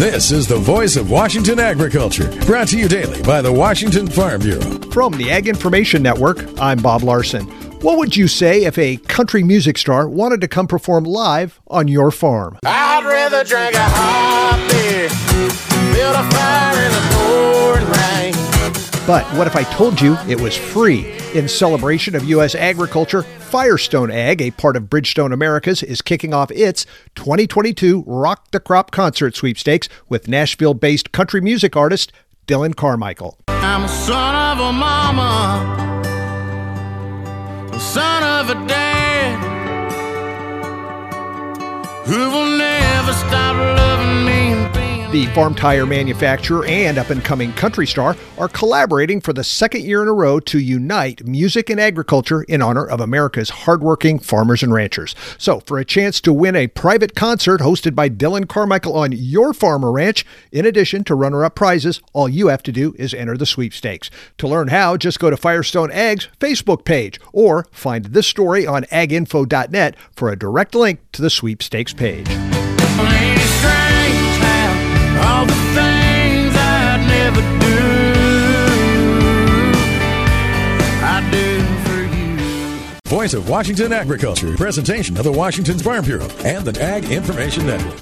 This is the voice of Washington agriculture, brought to you daily by the Washington Farm Bureau. From the Ag Information Network, I'm Bob Larson. What would you say if a country music star wanted to come perform live on your farm? I'd rather drink a hot beer, build a fire in the pouring rain. But what if I told you it was free? In celebration of U.S. agriculture, Firestone Ag, a part of Bridgestone Americas, is kicking off its 2022 Rock the Crop Concert Sweepstakes with Nashville-based country music artist Dylan Carmichael. I'm a son of a mama, a son of a dad, who will never stop loving me and being. The farm tire manufacturer and up-and-coming country star are collaborating for the second year in a row to unite music and agriculture in honor of America's hardworking farmers and ranchers. So, for a chance to win a private concert hosted by Dylan Carmichael on your farm or ranch, in addition to runner-up prizes, all you have to do is enter the sweepstakes. To learn how, just go to Firestone Ag's Facebook page or find this story on aginfo.net for a direct link to the sweepstakes page. All the things I'd never do, I do for you. Voice of Washington agriculture, presentation of the Washington Farm Bureau and the Ag Information Network.